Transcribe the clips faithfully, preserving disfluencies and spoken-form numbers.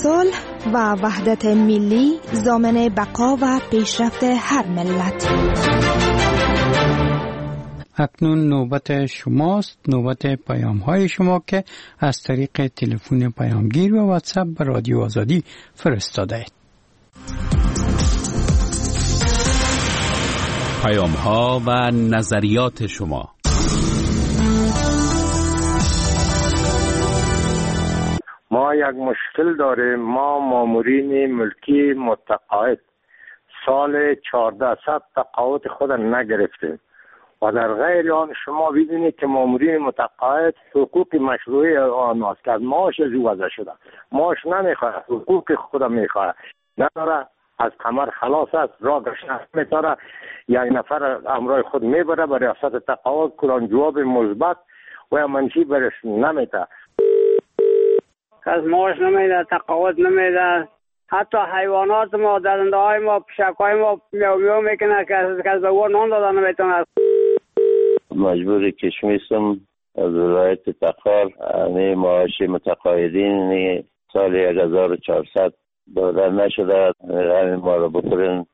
صلح و وحدت ملی ضامن بقا و پیشرفت هر ملت. اکنون نوبت شماست، نوبت پیام های شما که از طریق تلفن پیامگیر و واتساپ به رادیو آزادی فرستاده اید. پیام ها و نظریات شما. ما یک مشکل داریم. ما مامورین ملکی متقاعد سال چهارده صد تقاعد خود نگرفتیم و در غیر آن شما ببینید که مامورین متقاعد حقوق مشروعی آنهاست که از معاش از او وضع شده. معاش نمیخواه، حقوق خود میخواه، نداره، از کمر خلاص است، را گشنه میتاره، یک نفر امرای خود میبره به ریاست تقاعد، کلان جواب مثبت و منفی برش نمیده. از معاش نمیده، تقاعد نمیده. حتی حیوانات ما، درنده های ما، پشک های ما میو میو میکنه که از دوار نان داده نمیتونه. مجبور کشمیستم از ولایت تخار. یعنی معاش متقاعدین سال یک هزار و چهارصد داده نشده، همین ما رو بکنن.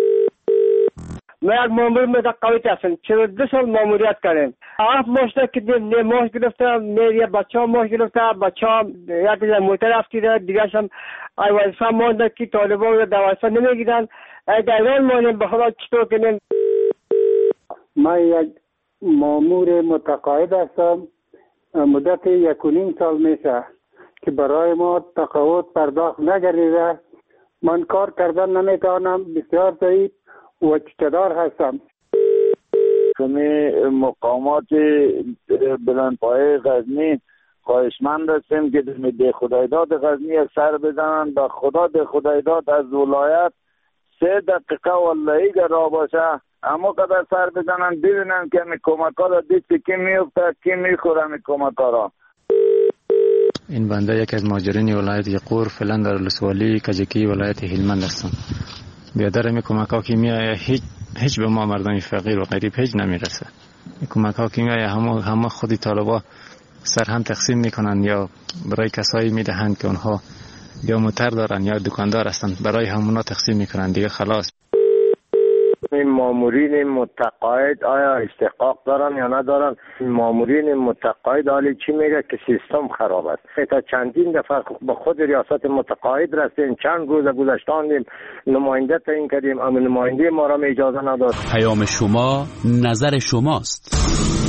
ما یک مامور متقاعد هستم، چرا دو سال ماموریت کردیم. هفت ماش کردیم، نه ماش گرفتم، نه یه بچه ها ماش گرفتم، بچه ها یک موتر افتیده، دیگه هم ایوانسان مانده که طالبان رو دوازده نمیگیرن. ایران مانیم به خدا چطور کنیم. من یک مامور متقاعد هستم، مدت یک و نیم سال میشه که برای ما تقاعد پرداخت نگردیده. من کار کردن نمیتونم، بسیار ضعیف و اقتدار هستم. کمی مقامات بلندپایه غزنی خواهشمند هستیم که ده خدایداد غزنی سر بزنن. به خدا ده خدایداد از ولایت سه دقیقه والله اگر را باشه اما قدر سر بزنن ببینن که می کمک ها را دیستی کی میفته کی میخوره می کمک ها را. این بنده یک از مهاجرین ولایت یقور فعلا در ولسوالی کجکی ولایت هلمند هستم. بیادر می کمک ها که میایه هیچ هیچ به ما مردم فقیر و غریب هیچ نمیرسه. می کمک ها که میایه همه همه خودی طالبا سر هم تقسیم میکنن یا برای کسایی میدهند که اونها یا موتر دارن یا دکاندار هستن، برای همونا تقسیم میکنن دیگه خلاص. این مامورین متقاعد آیا استحقاق دارن یا ندارن؟ مامورین متقاعد حالی چی میگه که سیستم خراب است. تا چندین دفعه به خود ریاست متقاعد رسیدیم، چند روز گذشتاندیم نماینده تعیین کردیم اما نماینده ما را اجازه نداد. پیام شما نظر شماست.